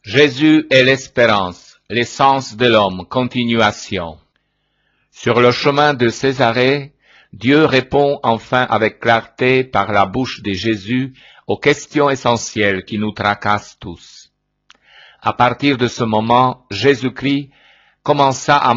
Jésus est l'espérance, l'essence de l'homme, continuation. Sur le chemin de Césarée, Dieu répond enfin avec clarté par la bouche de Jésus aux questions essentielles qui nous tracassent tous. À partir de ce moment, Jésus-Christ commença à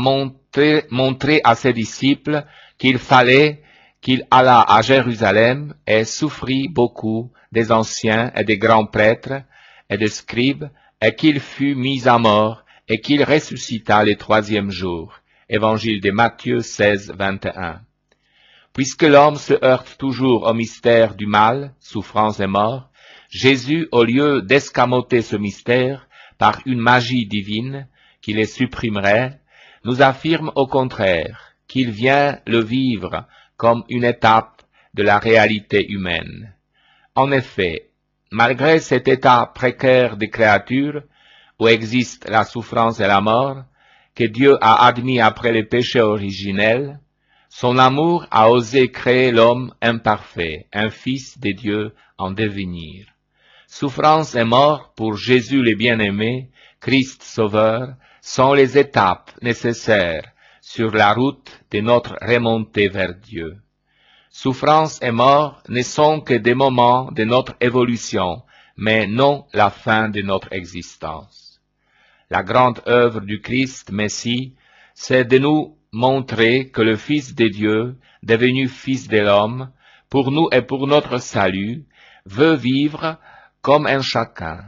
montrer à ses disciples qu'il fallait qu'il allât à Jérusalem et souffrit beaucoup des anciens et des grands prêtres et des scribes, et qu'il fut mis à mort, et qu'il ressuscita le troisième jour. Évangile de Matthieu 16, 21. Puisque l'homme se heurte toujours au mystère du mal, souffrance et mort, Jésus, au lieu d'escamoter ce mystère par une magie divine qui les supprimerait, nous affirme au contraire qu'il vient le vivre comme une étape de la réalité humaine. En effet, malgré cet état précaire des créatures, où existe la souffrance et la mort, que Dieu a admis après le péché originel, son amour a osé créer l'homme imparfait, un fils de Dieu en devenir. Souffrance et mort pour Jésus le bien-aimé, Christ Sauveur, sont les étapes nécessaires sur la route de notre remontée vers Dieu. Souffrance et mort ne sont que des moments de notre évolution, mais non la fin de notre existence. La grande œuvre du Christ Messie, c'est de nous montrer que le Fils de Dieu, devenu Fils de l'homme, pour nous et pour notre salut, veut vivre comme un chacun,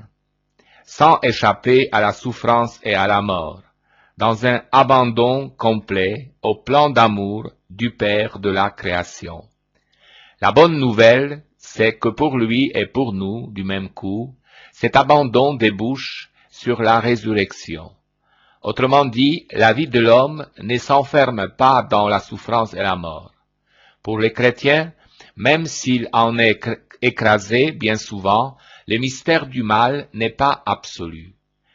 sans échapper à la souffrance et à la mort, dans un abandon complet au plan d'amour du Père de la création. La bonne nouvelle, c'est que pour lui et pour nous, du même coup, cet abandon débouche sur la résurrection. Autrement dit, la vie de l'homme ne s'enferme pas dans la souffrance et la mort. Pour les chrétiens, même s'il en est écrasé bien souvent, le mystère du mal n'est pas absolu.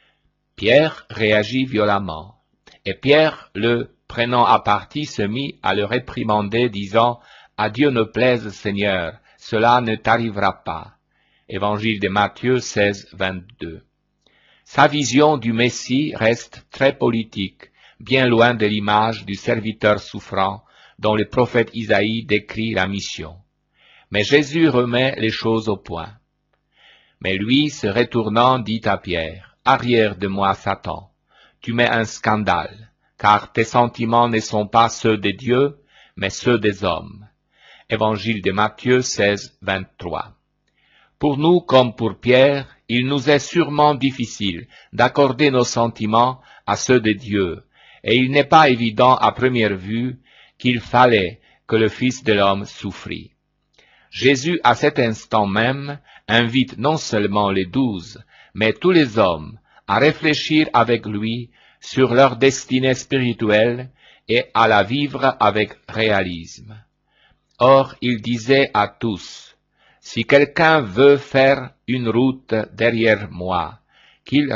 Pierre réagit violemment, et Pierre, le prenant à partie, se mit à le réprimander, disant « À Dieu ne plaise, Seigneur, cela ne t'arrivera pas. » Évangile de Matthieu 16, 22. Sa vision du Messie reste très politique, bien loin de l'image du serviteur souffrant dont le prophète Isaïe décrit la mission. Mais Jésus remet les choses au point. Mais lui, se retournant, dit à Pierre, « Arrière de moi, Satan, tu mets un scandale, car tes sentiments ne sont pas ceux de Dieu, mais ceux des hommes. » Évangile de Matthieu 16, 23. Pour nous, comme pour Pierre, il nous est sûrement difficile d'accorder nos sentiments à ceux de Dieu, et il n'est pas évident à première vue qu'il fallait que le Fils de l'homme souffrit. Jésus, à cet instant même, invite non seulement les 12, mais tous les hommes à réfléchir avec lui sur leur destinée spirituelle et à la vivre avec réalisme. Or, il disait à tous, « Si quelqu'un veut faire une route derrière moi, qu'il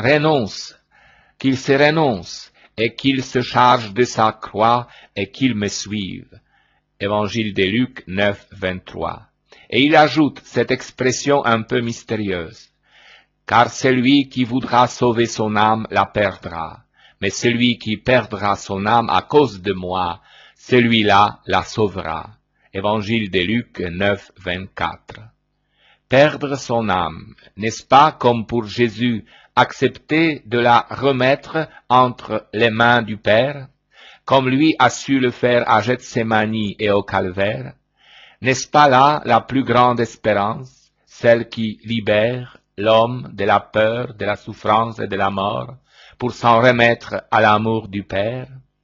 se renonce, et qu'il se charge de sa croix et qu'il me suive. » Évangile de Luc 9, 23. Et il ajoute cette expression un peu mystérieuse, « Car celui qui voudra sauver son âme la perdra, mais celui qui perdra son âme à cause de moi, celui-là la sauvera. » Évangile de Luc 9, 24. Perdre son âme, n'est-ce pas comme pour Jésus accepter de la remettre entre les mains du Père, comme lui a su le faire à Gethsémani et au Calvaire? N'est-ce pas là la plus grande espérance, celle qui libère l'homme de la peur, de la souffrance et de la mort, pour s'en remettre à l'amour du Père?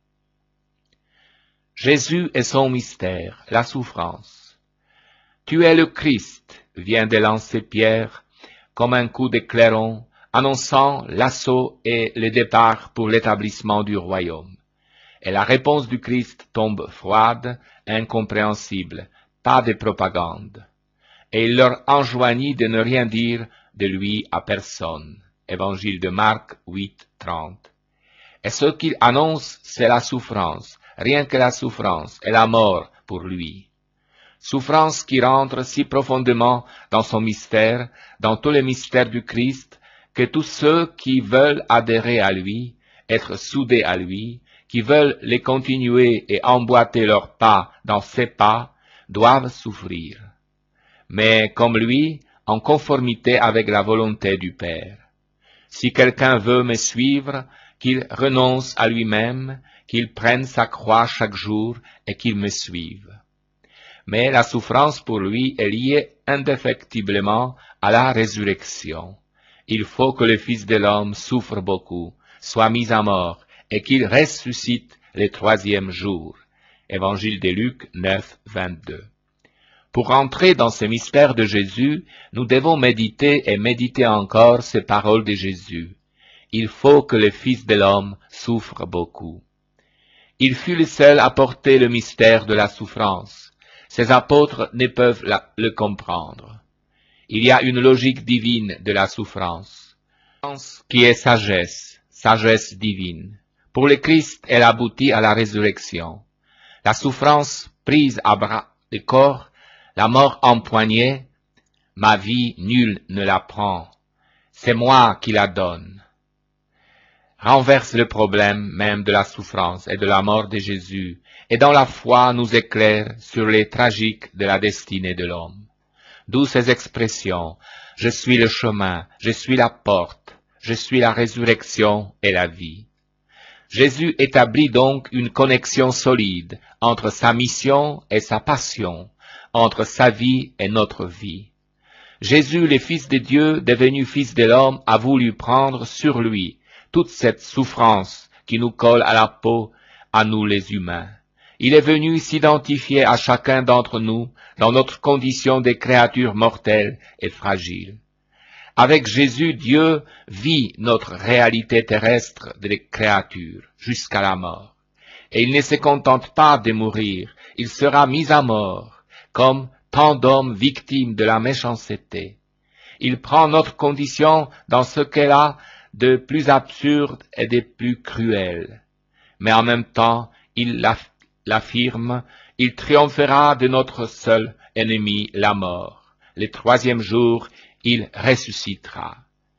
Jésus et son mystère, la souffrance. Tu es le Christ, vient de lancer Pierre, comme un coup de clairon, annonçant l'assaut et le départ pour l'établissement du royaume. Et la réponse du Christ tombe froide, incompréhensible, pas de propagande. Et il leur enjoignit de ne rien dire de lui à personne. Évangile de Marc 8, 30. Et ce qu'il annonce, c'est la souffrance, rien que la souffrance et la mort pour lui. Souffrance qui rentre si profondément dans son mystère, dans tous les mystères du Christ, que tous ceux qui veulent adhérer à lui, être soudés à lui, qui veulent les continuer et emboîter leurs pas dans ses pas, doivent souffrir. Mais comme lui, en conformité avec la volonté du Père. Si quelqu'un veut me suivre, qu'il renonce à lui-même, qu'il prenne sa croix chaque jour et qu'il me suive. Mais la souffrance pour lui est liée indéfectiblement à la résurrection. Il faut que le Fils de l'homme souffre beaucoup, soit mis à mort, et qu'il ressuscite le troisième jour. Évangile de Luc 9, 22. Pour entrer dans ce mystère de Jésus, nous devons méditer et méditer encore ces paroles de Jésus. Il faut que le Fils de l'homme souffre beaucoup. Il fut le seul à porter le mystère de la souffrance. Ses apôtres ne peuvent le comprendre. Il y a une logique divine de la souffrance, qui est sagesse, sagesse divine. Pour le Christ, elle aboutit à la résurrection. La souffrance prise à bras le corps, la mort empoignée, ma vie nul ne la prend, c'est moi qui la donne. Renverse le problème même de la souffrance et de la mort de Jésus, et dans la foi nous éclaire sur les tragiques de la destinée de l'homme. D'où ces expressions, je suis le chemin, je suis la porte, je suis la résurrection et la vie. Jésus établit donc une connexion solide entre sa mission et sa passion, entre sa vie et notre vie. Jésus, le Fils de Dieu, devenu Fils de l'homme, a voulu prendre sur lui toute cette souffrance qui nous colle à la peau, à nous les humains. Il est venu s'identifier à chacun d'entre nous dans notre condition de créatures mortelles et fragiles. Avec Jésus, Dieu vit notre réalité terrestre de créatures jusqu'à la mort. Et il ne se contente pas de mourir, il sera mis à mort, comme tant d'hommes victimes de la méchanceté. Il prend notre condition dans ce qu'elle a de plus absurde et de plus cruel. Mais en même temps, il l'affirme, il triomphera de notre seul ennemi, la mort. Le troisième jour, il ressuscitera.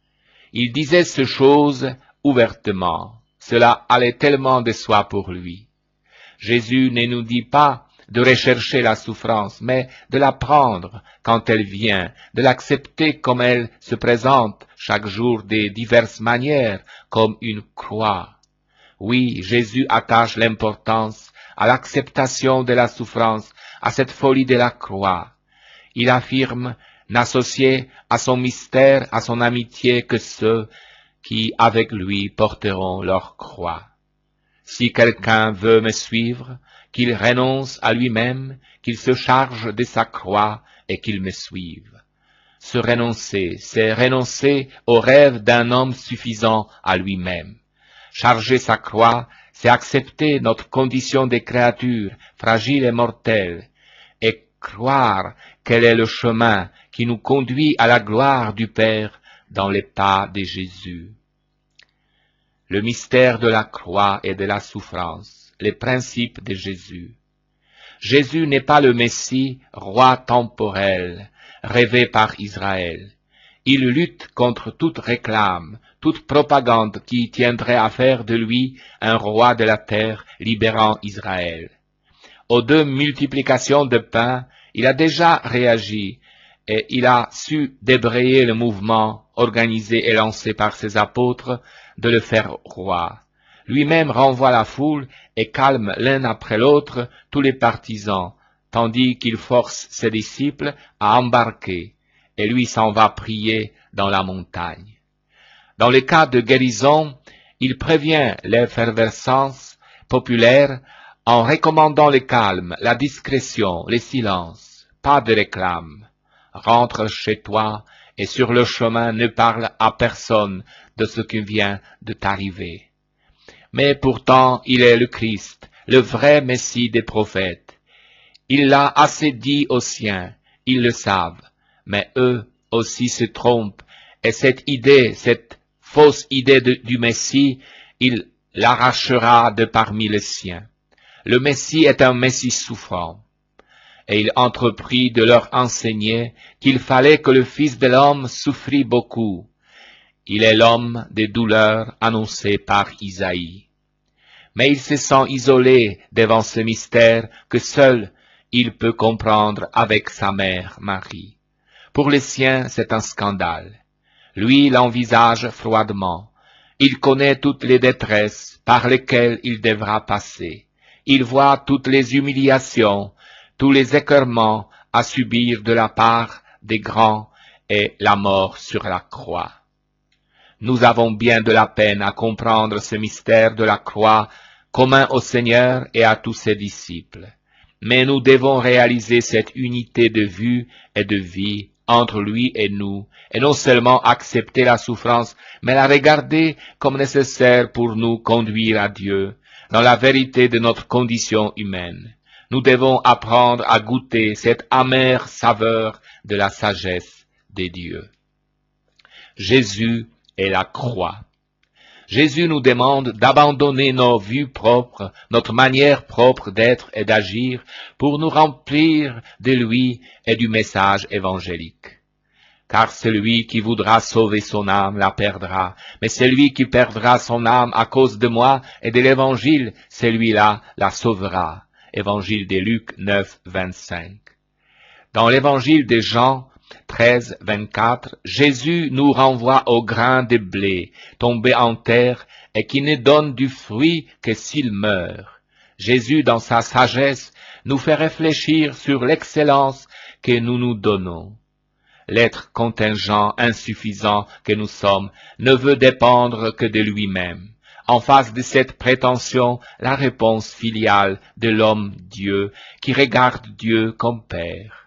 Il disait ces choses ouvertement. Cela allait tellement de soi pour lui. Jésus ne nous dit pas de rechercher la souffrance, mais de la prendre quand elle vient, de l'accepter comme elle se présente chaque jour de diverses manières, comme une croix. Oui, Jésus attache l'importance à l'acceptation de la souffrance, à cette folie de la croix. Il affirme n'associer à son mystère, à son amitié que ceux qui avec lui porteront leur croix. Si quelqu'un veut me suivre, qu'il renonce à lui-même, qu'il se charge de sa croix et qu'il me suive. Se renoncer, c'est renoncer au rêve d'un homme suffisant à lui-même. Charger sa croix, c'est accepter notre condition de créature, fragile et mortelle, et croire quel est le chemin qui nous conduit à la gloire du Père dans les pas de Jésus. Le mystère de la croix et de la souffrance, les principes de Jésus. Jésus n'est pas le Messie, roi temporel, rêvé par Israël. Il lutte contre toute réclame, toute propagande qui tiendrait à faire de lui un roi de la terre libérant Israël. Aux deux multiplications de pain, il a déjà réagi et il a su débrayer le mouvement organisé et lancé par ses apôtres de le faire roi. Lui-même renvoie la foule et calme l'un après l'autre tous les partisans, tandis qu'il force ses disciples à embarquer, et lui s'en va prier dans la montagne. Dans les cas de guérison, il prévient l'effervescence populaire en recommandant le calme, la discrétion, le silence, pas de réclame. Rentre chez toi et sur le chemin ne parle à personne de ce qui vient de t'arriver. Mais pourtant il est le Christ, le vrai Messie des prophètes. Il l'a assez dit aux siens, ils le savent, mais eux aussi se trompent, et cette idée, cette fausse idée du Messie, il l'arrachera de parmi les siens. Le Messie est un Messie souffrant. Et il entreprit de leur enseigner qu'il fallait que le Fils de l'homme souffrit beaucoup. Il est l'homme des douleurs annoncé par Isaïe. Mais il se sent isolé devant ce mystère que seul il peut comprendre avec sa mère Marie. Pour les siens, c'est un scandale. Lui l'envisage froidement. Il connaît toutes les détresses par lesquelles il devra passer. Il voit toutes les humiliations, tous les écœurements à subir de la part des grands et la mort sur la croix. Nous avons bien de la peine à comprendre ce mystère de la croix commun au Seigneur et à tous ses disciples. Mais nous devons réaliser cette unité de vue et de vie entre lui et nous, et non seulement accepter la souffrance, mais la regarder comme nécessaire pour nous conduire à Dieu, dans la vérité de notre condition humaine. Nous devons apprendre à goûter cette amère saveur de la sagesse des dieux. Jésus et la croix. Jésus nous demande d'abandonner nos vues propres, notre manière propre d'être et d'agir, pour nous remplir de lui et du message évangélique. Car celui qui voudra sauver son âme la perdra, mais celui qui perdra son âme à cause de moi et de l'évangile, celui-là la sauvera. Évangile de Luc 9, 25. Dans l'évangile de Jean 13, 24, Jésus nous renvoie au grain de blé tombé en terre et qui ne donne du fruit que s'il meurt. Jésus, dans sa sagesse, nous fait réfléchir sur l'excellence que nous nous donnons. L'être contingent, insuffisant que nous sommes, ne veut dépendre que de lui-même. En face de cette prétention, la réponse filiale de l'homme-Dieu qui regarde Dieu comme Père.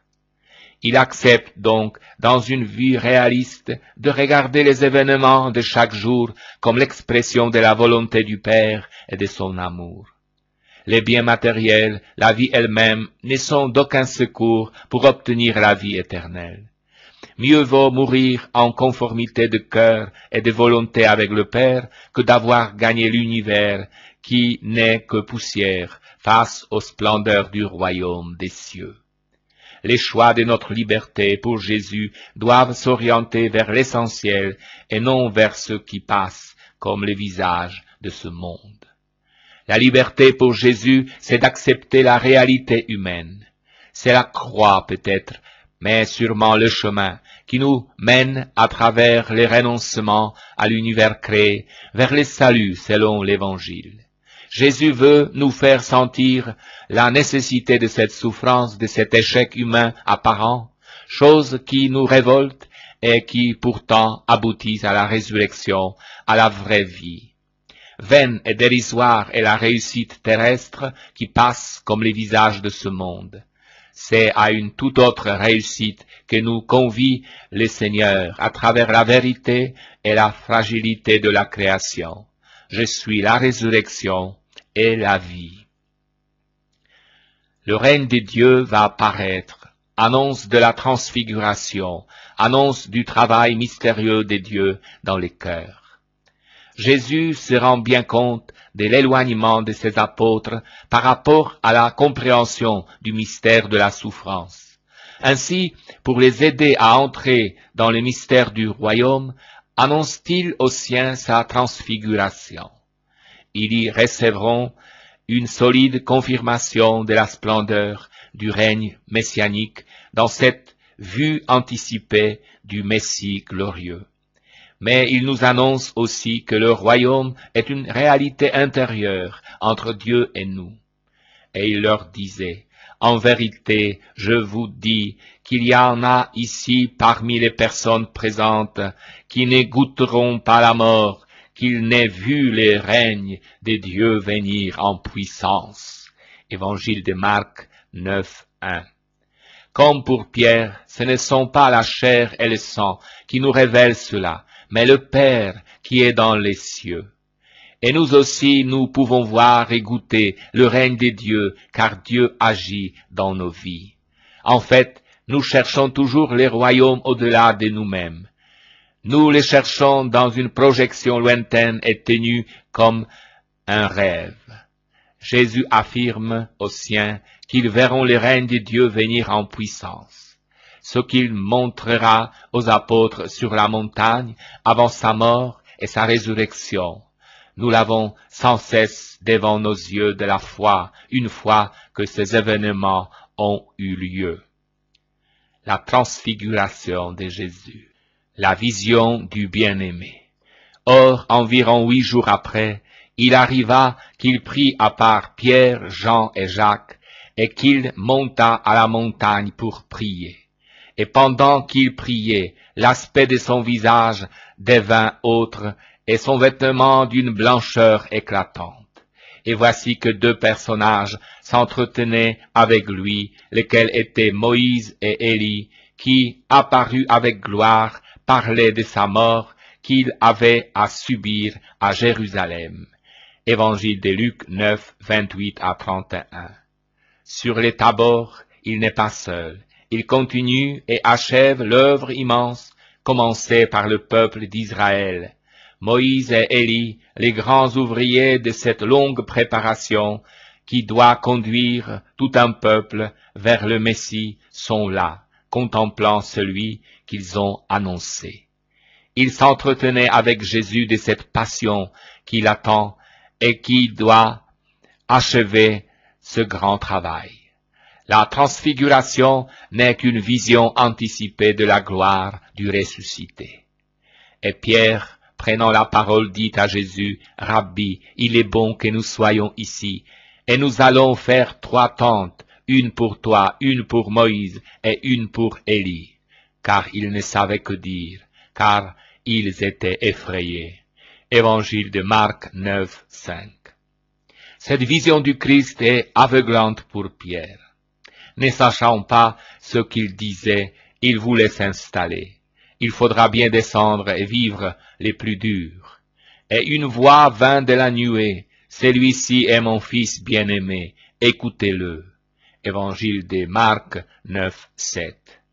Il accepte donc, dans une vue réaliste, de regarder les événements de chaque jour comme l'expression de la volonté du Père et de son amour. Les biens matériels, la vie elle-même, ne sont d'aucun secours pour obtenir la vie éternelle. Mieux vaut mourir en conformité de cœur et de volonté avec le Père que d'avoir gagné l'univers qui n'est que poussière face aux splendeurs du royaume des cieux. Les choix de notre liberté pour Jésus doivent s'orienter vers l'essentiel et non vers ce qui passe comme le visage de ce monde. La liberté pour Jésus, c'est d'accepter la réalité humaine. C'est la croix peut-être, mais sûrement le chemin qui nous mène à travers les renoncements à l'univers créé vers le salut selon l'Évangile. Jésus veut nous faire sentir la nécessité de cette souffrance, de cet échec humain apparent, chose qui nous révolte et qui pourtant aboutit à la résurrection, à la vraie vie. Vaine et dérisoire est la réussite terrestre qui passe comme les visages de ce monde. C'est à une toute autre réussite que nous convie le Seigneur à travers la vérité et la fragilité de la création. Je suis la résurrection et la vie. Le règne de Dieu va apparaître, annonce de la transfiguration, annonce du travail mystérieux de Dieu dans les cœurs. Jésus se rend bien compte de l'éloignement de ses apôtres par rapport à la compréhension du mystère de la souffrance. Ainsi, pour les aider à entrer dans le mystère du royaume, annonce-t-il aux siens sa transfiguration. Ils y recevront une solide confirmation de la splendeur du règne messianique dans cette vue anticipée du Messie glorieux. Mais il nous annonce aussi que le royaume est une réalité intérieure entre Dieu et nous. Et il leur disait, « En vérité, je vous dis qu'il y en a ici parmi les personnes présentes qui ne goûteront pas la mort, qu'ils n'aient vu les règnes des dieux venir en puissance. » Évangile de Marc 9, 1. Comme pour Pierre, ce ne sont pas la chair et le sang qui nous révèlent cela, mais le Père qui est dans les cieux. Et nous aussi, nous pouvons voir et goûter le règne des dieux, car Dieu agit dans nos vies. En fait, nous cherchons toujours les royaumes au-delà de nous-mêmes. Nous les cherchons dans une projection lointaine et ténue comme un rêve. Jésus affirme aux siens qu'ils verront le règne de Dieu venir en puissance. ce qu'il montrera aux apôtres sur la montagne avant sa mort et sa résurrection. Nous l'avons sans cesse devant nos yeux de la foi, une fois que ces événements ont eu lieu. La transfiguration de Jésus, la vision du bien-aimé. Or, environ 8 jours après, il arriva qu'il prit à part Pierre, Jean et Jacques, et qu'il monta à la montagne pour prier. Et pendant qu'il priait, l'aspect de son visage devint autre, et son vêtement d'une blancheur éclatante. Et voici que 2 personnages s'entretenaient avec lui, lesquels étaient Moïse et Élie, qui, apparus avec gloire, parlaient de sa mort qu'il avait à subir à Jérusalem. Évangile de Luc 9, 28 à 31. Sur les Tabors, il n'est pas seul. Il continue et achève l'œuvre immense commencée par le peuple d'Israël. Moïse et Élie, les grands ouvriers de cette longue préparation qui doit conduire tout un peuple vers le Messie, sont là, contemplant celui qu'ils ont annoncé. Ils s'entretenaient avec Jésus de cette passion qui l'attend et qui doit achever ce grand travail. La transfiguration n'est qu'une vision anticipée de la gloire du ressuscité. Et Pierre, prenant la parole, dit à Jésus, « Rabbi, il est bon que nous soyons ici, et nous allons faire 3 tentes, une pour toi, une pour Moïse et une pour Élie. » Car ils ne savaient que dire, car ils étaient effrayés. Évangile de Marc 9, 5. Cette vision du Christ est aveuglante pour Pierre. Ne sachant pas ce qu'il disait, il voulait s'installer. Il faudra bien descendre et vivre les plus durs. Et une voix vint de la nuée, « Celui-ci est mon Fils bien-aimé, écoutez-le. » Évangile de Marc 9, 7.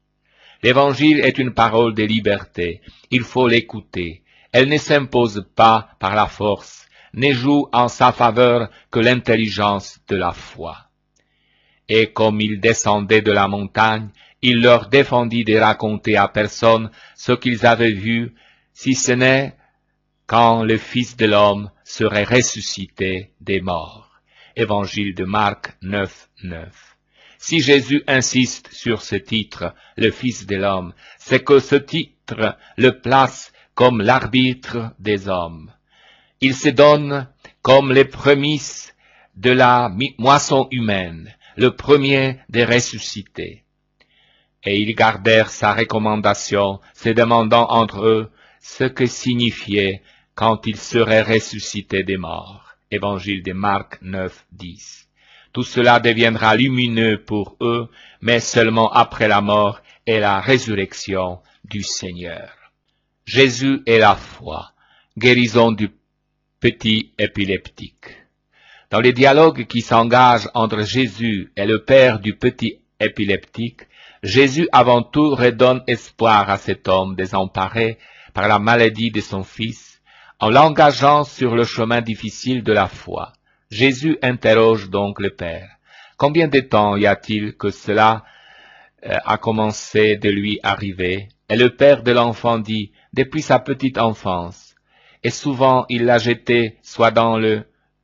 L'Évangile est une parole de liberté, il faut l'écouter. Elle ne s'impose pas par la force, ne joue en sa faveur que l'intelligence de la foi. Et comme il descendait de la montagne, il leur défendit de raconter à personne ce qu'ils avaient vu, si ce n'est quand le Fils de l'homme serait ressuscité des morts. Évangile de Marc 9, 9. Si Jésus insiste sur ce titre, le Fils de l'homme, c'est que ce titre le place comme l'arbitre des hommes. Il se donne comme les prémices de la moisson humaine, le premier des ressuscités. Et ils gardèrent sa recommandation, se demandant entre eux ce que signifiait quand il serait ressuscité des morts. Évangile de Marc 9, 10. Tout cela deviendra lumineux pour eux, mais seulement après la mort et la résurrection du Seigneur. Jésus et la foi, guérison du petit épileptique. Dans les dialogues qui s'engagent entre Jésus et le père du petit épileptique, Jésus avant tout redonne espoir à cet homme désemparé par la maladie de son fils, en l'engageant sur le chemin difficile de la foi. Jésus interroge donc le père. Combien de temps y a-t-il que cela a commencé de lui arriver? Et le père de l'enfant dit, depuis sa petite enfance. Et souvent il l'a jeté soit dans le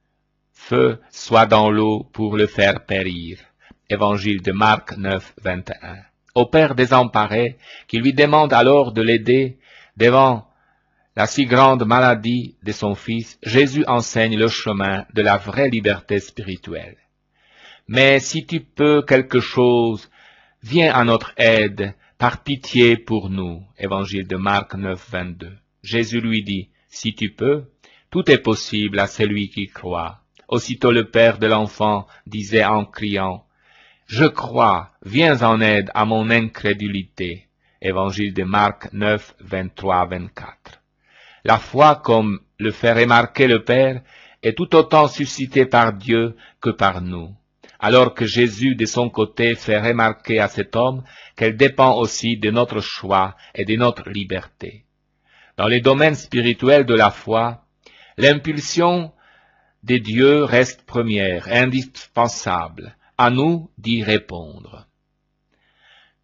feu, soit dans l'eau pour le faire périr. Évangile de Marc 9, 21. Au père désemparé, qui lui demande alors de l'aider devant la si grande maladie de son fils, Jésus enseigne le chemin de la vraie liberté spirituelle. Mais si tu peux quelque chose, viens à notre aide, par pitié pour nous. Évangile de Marc 9, 22. Jésus lui dit, si tu peux, tout est possible à celui qui croit. Aussitôt le père de l'enfant disait en criant, je crois, viens en aide à mon incrédulité. Évangile de Marc 9, 23, 24. La foi, comme le fait remarquer le Père, est tout autant suscitée par Dieu que par nous. Alors que Jésus, de son côté, fait remarquer à cet homme qu'elle dépend aussi de notre choix et de notre liberté. Dans les domaines spirituels de la foi, l'impulsion de Dieu reste première, indispensable, à nous d'y répondre.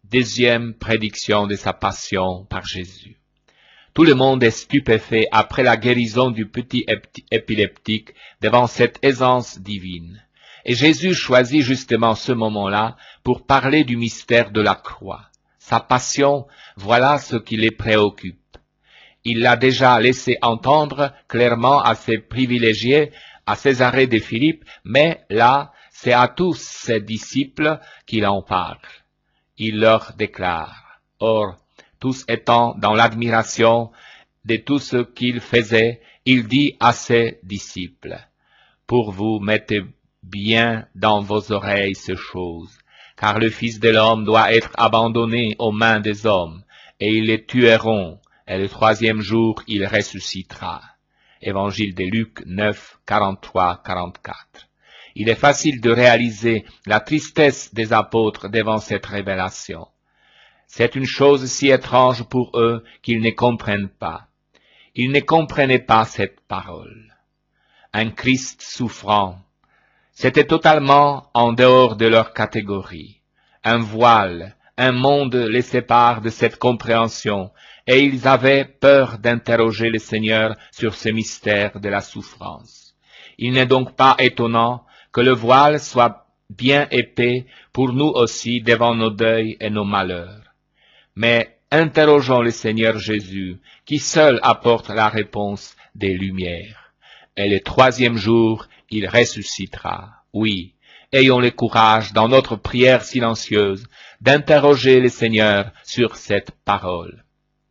Deuxième prédiction de sa passion par Jésus. Tout le monde est stupéfait après la guérison du petit épileptique devant cette aisance divine. Et Jésus choisit justement ce moment-là pour parler du mystère de la croix. Sa passion, voilà ce qui les préoccupe. Il l'a déjà laissé entendre clairement à ses privilégiés, à Césarée de Philippe, mais là, c'est à tous ses disciples qu'il en parle. Il leur déclare. Or, tous étant dans l'admiration de tout ce qu'il faisait, il dit à ses disciples, « Pour vous, mettez bien dans vos oreilles ces choses, car le Fils de l'homme doit être abandonné aux mains des hommes, et ils les tueront, et le troisième jour il ressuscitera. » Évangile de Luc 9, 43-44. Il est facile de réaliser la tristesse des apôtres devant cette révélation. C'est une chose si étrange pour eux qu'ils ne comprennent pas. Ils ne comprenaient pas cette parole. Un Christ souffrant, c'était totalement en dehors de leur catégorie. Un voile, un monde les sépare de cette compréhension, et ils avaient peur d'interroger le Seigneur sur ce mystère de la souffrance. Il n'est donc pas étonnant que le voile soit bien épais pour nous aussi devant nos deuils et nos malheurs. Mais interrogeons le Seigneur Jésus, qui seul apporte la réponse des lumières. Et le troisième jour, il ressuscitera. Oui, ayons le courage, dans notre prière silencieuse, d'interroger le Seigneur sur cette parole.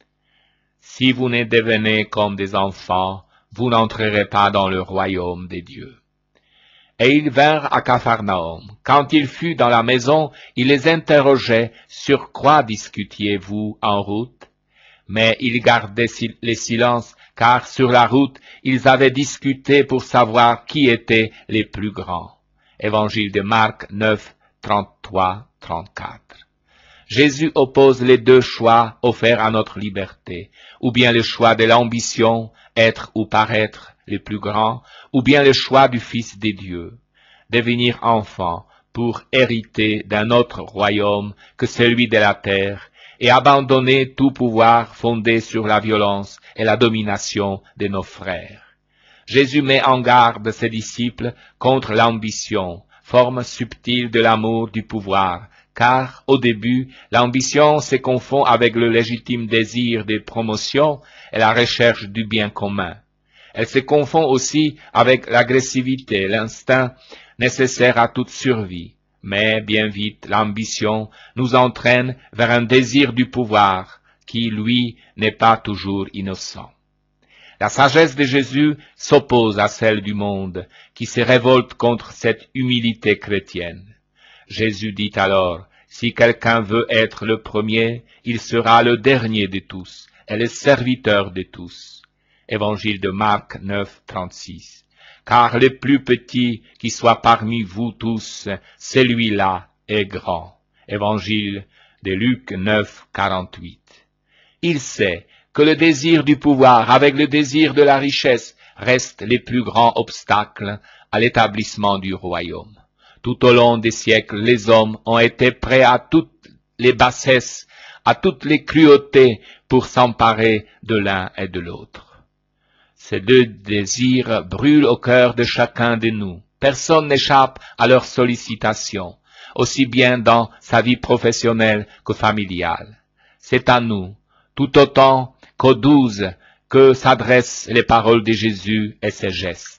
Si vous ne devenez comme des enfants, vous n'entrerez pas dans le royaume des dieux. Et ils vinrent à Capharnaüm. Quand il fut dans la maison, il les interrogeait, sur quoi discutiez-vous en route? Mais ils gardaient le silence, car sur la route, ils avaient discuté pour savoir qui étaient les plus grands. Évangile de Marc 9, 33-34. Jésus oppose les deux choix offerts à notre liberté, ou bien le choix de l'ambition, être ou paraître le plus grand, ou bien le choix du Fils des dieux, devenir enfant pour hériter d'un autre royaume que celui de la terre, et abandonner tout pouvoir fondé sur la violence et la domination de nos frères. Jésus met en garde ses disciples contre l'ambition, forme subtile de l'amour du pouvoir, car, au début, l'ambition se confond avec le légitime désir de promotion et la recherche du bien commun. Elle se confond aussi avec l'agressivité, l'instinct nécessaire à toute survie. Mais bien vite, l'ambition nous entraîne vers un désir du pouvoir qui, lui, n'est pas toujours innocent. La sagesse de Jésus s'oppose à celle du monde, qui se révolte contre cette humilité chrétienne. Jésus dit alors, « Si quelqu'un veut être le premier, il sera le dernier de tous et le serviteur de tous. » Évangile de Marc 9, 36. Car le plus petit qui soit parmi vous tous, celui-là est grand. Évangile de Luc 9, 48. Il sait que le désir du pouvoir avec le désir de la richesse restent les plus grands obstacles à l'établissement du royaume. Tout au long des siècles, les hommes ont été prêts à toutes les bassesses, à toutes les cruautés pour s'emparer de l'un et de l'autre. Ces deux désirs brûlent au cœur de chacun de nous. Personne n'échappe à leurs sollicitations, aussi bien dans sa vie professionnelle que familiale. C'est à nous, tout autant qu'aux 12, que s'adressent les paroles de Jésus et ses gestes.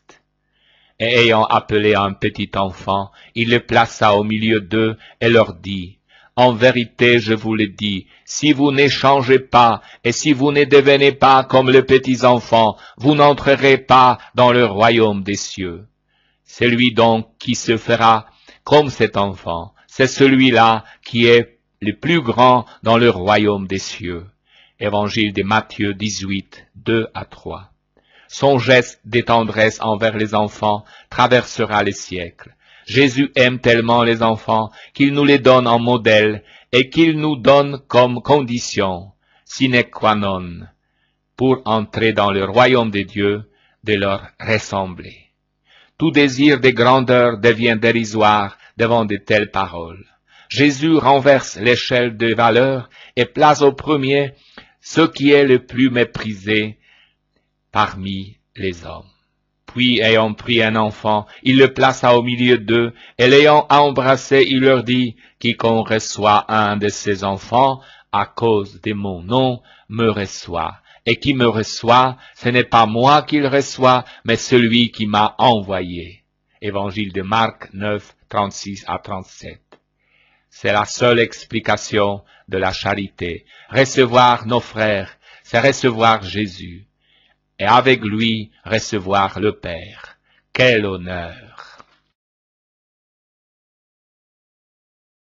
Et ayant appelé un petit enfant, il le plaça au milieu d'eux et leur dit, « En vérité, je vous le dis, si vous n'échangez pas et si vous ne devenez pas comme les petits enfants, vous n'entrerez pas dans le royaume des cieux. Celui donc qui se fera comme cet enfant, c'est celui-là qui est le plus grand dans le royaume des cieux. » Évangile de Matthieu 18, 2-3. Son geste de tendresse envers les enfants traversera les siècles. Jésus aime tellement les enfants qu'il nous les donne en modèle et qu'il nous donne comme condition, sine qua non, pour entrer dans le royaume de Dieu, de leur ressembler. Tout désir de grandeur devient dérisoire devant de telles paroles. Jésus renverse l'échelle des valeurs et place au premier ce qui est le plus méprisé parmi les hommes. Puis, ayant pris un enfant, il le plaça au milieu d'eux, et l'ayant embrassé, il leur dit, quiconque reçoit un de ces enfants, à cause de mon nom, me reçoit. Et qui me reçoit, ce n'est pas moi qui le reçoit, mais celui qui m'a envoyé. Évangile de Marc 9, 36 à 37. C'est la seule explication de la charité. Recevoir nos frères, c'est recevoir Jésus. Et avec lui, recevoir le Père. Quel honneur!